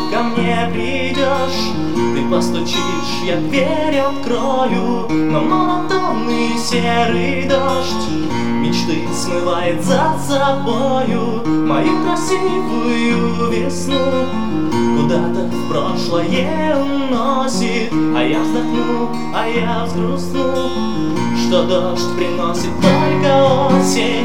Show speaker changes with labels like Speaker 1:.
Speaker 1: ко мне придешь. Ты постучишь, я дверь открою, но монотонный серый дождь мечты смывает за собою мою красивую весну. Куда-то в прошлое уносит, а я вздохну, а я взгрустну, что дождь приносит только осень.